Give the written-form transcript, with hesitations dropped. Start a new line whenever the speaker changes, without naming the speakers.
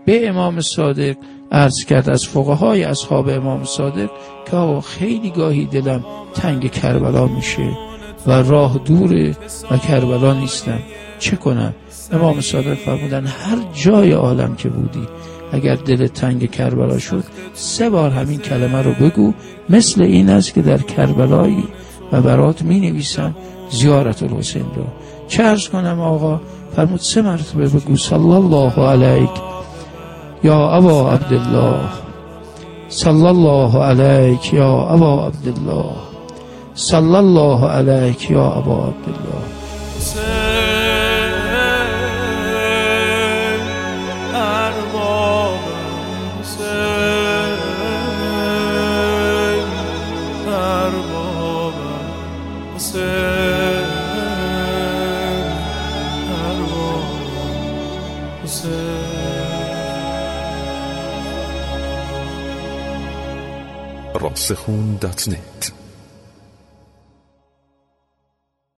به امام صادق عرض کرد از فقهای اصحاب امام صادق که آقا خیلی گاهی دلم تنگ کربلا میشه و راه دوره و کربلا نیستم، چه کنم؟ امام صادق فرمودن هر جای عالم که بودی اگر دل تنگ کربلا شد 3 بار همین کلمه رو بگو، مثل این است که در کربلایی و برات می نویسم زیارت الحسین رو. چه عرض کنم آقا؟ فرمود 3 مرتبه بگو صلی الله علیک یا ابا عبدالله، صلی الله علیک یا ابا عبدالله، صلی الله علیک یا ابا عبدالله.
راسخون.net